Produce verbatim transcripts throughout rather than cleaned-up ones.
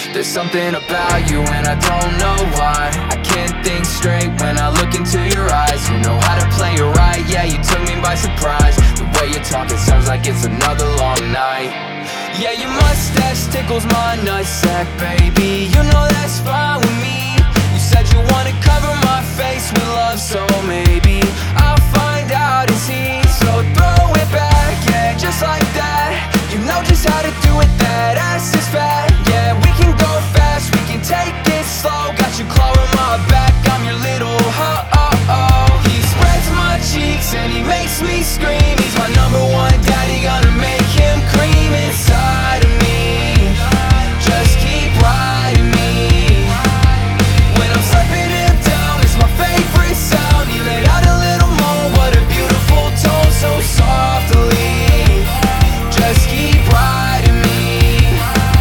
There's something about you and I don't know why. I can't think straight when I look into your eyes. You know how to play it right, yeah, you took me by surprise. The way you talk, it sounds like it's another long night. Yeah, your mustache tickles my nutsack, baby. You know that's fine with me. You said you wanna cover my face with love, so maybe I'll find out it's he. So throw it back, yeah, just like that. You know just how to do it, that ass is fat. Yeah, we can go fast, we can take it slow. Got you clawing my back, I'm your little ho-oh-oh. He spreads my cheeks and he makes me scream. He's my number one daddy, gonna make him cream inside of me. Just keep riding me. When I'm slapping him down, it's my favorite sound. He let out a little more, what a beautiful tone, so softly. Just keep riding me.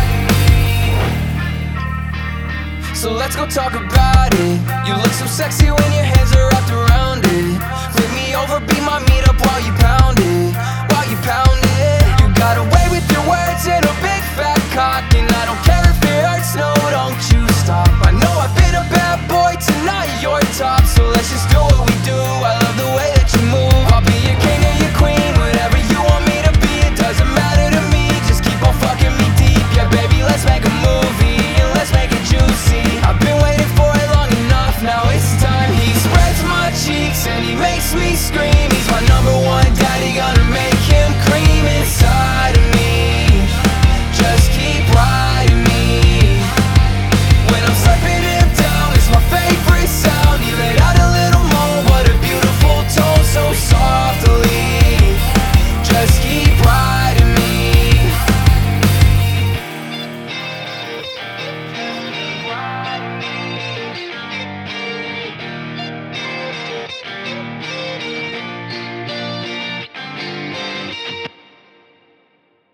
So let's go talk about it. You look so sexy when your hands are wrapped around it. Flip me over, be my meet up while you pound it. While you pound it. You got away with your words and a big fat cock, and I don't care if it hurts, no, don't you stop. I know I've been a bad boy, tonight you're top, so let's just do what we do. I love the way that you move. I'll be your king or your queen, whatever you want me to be. It doesn't matter to me, just keep on fucking me deep. Yeah, baby, let's make a movie and let's make it juicy. I've been waiting for it long enough, now it's time. He spreads my cheeks and he makes me scream. He's my number one daddy, gonna make him cream